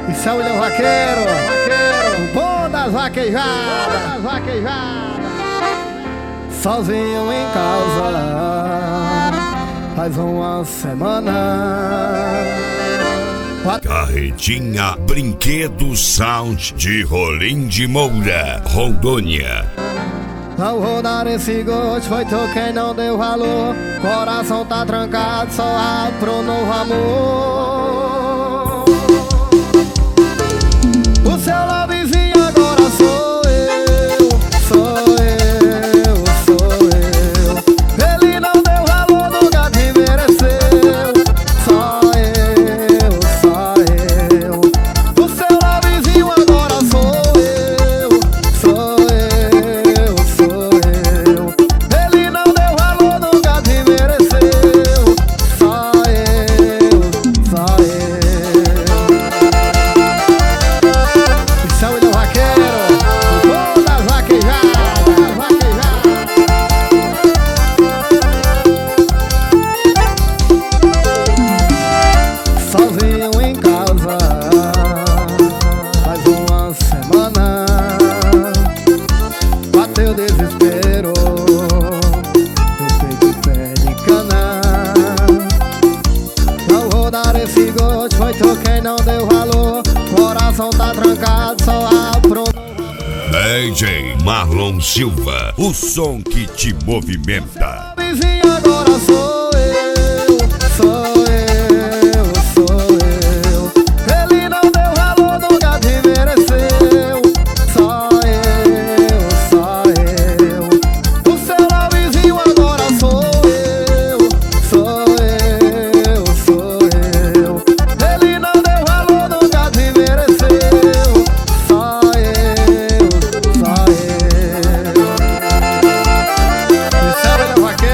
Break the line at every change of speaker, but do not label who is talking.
Isso é o William Vaqueiro, o bom das vaquejadas. Sozinho em casa faz uma semana.
Carretinha Brinquedo Sound de Rolim de Moura, Rondônia.
Não vou dar esse gosto, foi tu quem não deu valor. Coração tá trancado, só abre pro novo amor. O seu lovezinho agora sou eu, sou eu, sou eu. Ele não deu valor, nunca te mereceu. Só eu, só eu. O seu lovezinho agora sou eu, sou eu, sou eu. Ele não deu valor, nunca te mereceu. Só eu, só eu. Isso é o William Vaqueiro, o bom das vaquejadas. Sozinho em casa faz uma semana. Bateu desespero, eu peito pé de cana. Não vou dar esse gosto, foi tu quem não deu valor. Coração tá trancado, só apro.
DJ Marlon Silva, o som que te movimenta.
Vizinho agora sou eu, sou eu, sou eu. Ele não deu valor, nunca te mereceu. Só eu, só eu. O seu vizinho agora sou eu, sou eu, sou eu. Ele não deu valor, nunca te mereceu. Só eu, só eu. Isso é o William Vaqueiro.